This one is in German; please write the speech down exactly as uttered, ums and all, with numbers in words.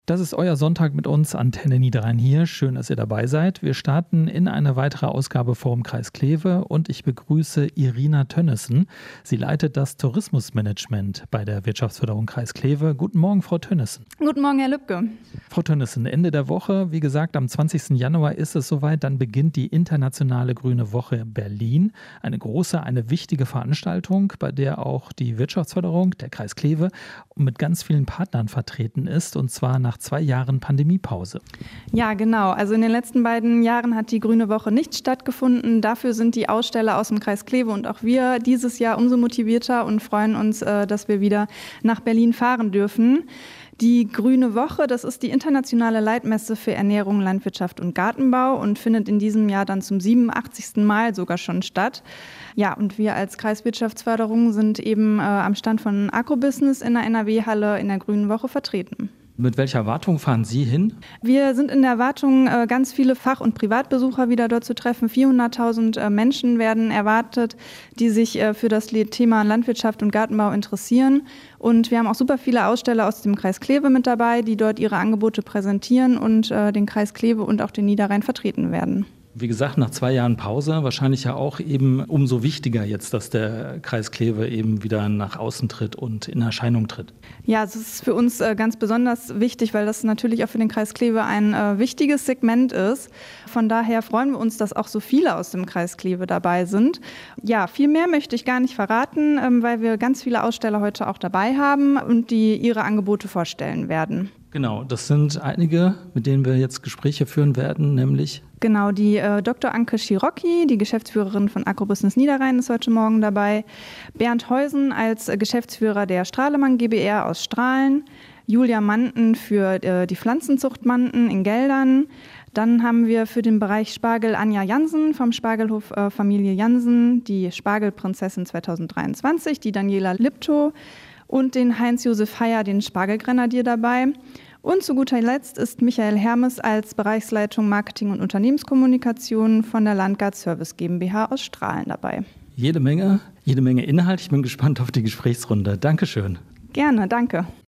Das ist euer Sonntag mit uns, Antenne Niederrhein hier. Schön, dass ihr dabei seid. Wir starten in eine weitere Ausgabe vom Kreis Kleve und ich begrüße Irina Tönnissen. Sie leitet das Tourismusmanagement bei der Wirtschaftsförderung Kreis Kleve. Guten Morgen, Frau Tönnissen. Guten Morgen, Herr Lübke. Frau Tönnissen, Ende der Woche, wie gesagt, am zwanzigsten Januar ist es soweit, dann beginnt die internationale Grüne Woche Berlin. Eine große, eine wichtige Veranstaltung, bei der auch die Wirtschaftsförderung, der Kreis Kleve, mit ganz vielen Partnern vertreten ist, und zwar nach zwei Jahren Pandemiepause. Ja, genau. Also in den letzten beiden Jahren hat die Grüne Woche nicht stattgefunden. Dafür sind die Aussteller aus dem Kreis Kleve und auch wir dieses Jahr umso motivierter und freuen uns, dass wir wieder nach Berlin fahren dürfen. Die Grüne Woche, das ist die internationale Leitmesse für Ernährung, Landwirtschaft und Gartenbau und findet in diesem Jahr dann zum siebenundachtzigsten Mal sogar schon statt. Ja, und wir als Kreiswirtschaftsförderung sind eben äh, am Stand von Agrobusiness in der N R W-Halle in der Grünen Woche vertreten. Mit welcher Erwartung fahren Sie hin? Wir sind in der Erwartung, ganz viele Fach- und Privatbesucher wieder dort zu treffen. vierhunderttausend Menschen werden erwartet, die sich für das Thema Landwirtschaft und Gartenbau interessieren. Und wir haben auch super viele Aussteller aus dem Kreis Kleve mit dabei, die dort ihre Angebote präsentieren und den Kreis Kleve und auch den Niederrhein vertreten werden. Wie gesagt, nach zwei Jahren Pause wahrscheinlich ja auch eben umso wichtiger jetzt, dass der Kreis Kleve eben wieder nach außen tritt und in Erscheinung tritt. Ja, es ist für uns ganz besonders wichtig, weil das natürlich auch für den Kreis Kleve ein wichtiges Segment ist. Von daher freuen wir uns, dass auch so viele aus dem Kreis Kleve dabei sind. Ja, viel mehr möchte ich gar nicht verraten, weil wir ganz viele Aussteller heute auch dabei haben und die ihre Angebote vorstellen werden. Genau, das sind einige, mit denen wir jetzt Gespräche führen werden, nämlich... Genau, die äh, Doktor Anke Schirocki, die Geschäftsführerin von Agrobusiness Niederrhein, ist heute Morgen dabei. Bernd Heusen als äh, Geschäftsführer der Strahlemann GbR aus Strahlen. Julia Manten für äh, die Pflanzenzucht Manten in Geldern. Dann haben wir für den Bereich Spargel Anja Jansen vom Spargelhof äh, Familie Jansen, die Spargelprinzessin zweitausenddreiundzwanzig, die Daniela Liptow und den Heinz-Josef Heyer, den Spargelgrenadier dabei. Und zu guter Letzt ist Michael Hermes als Bereichsleitung Marketing und Unternehmenskommunikation von der Landgard Service GmbH aus Strahlen dabei. Jede Menge, jede Menge Inhalt. Ich bin gespannt auf die Gesprächsrunde. Dankeschön. Gerne, danke.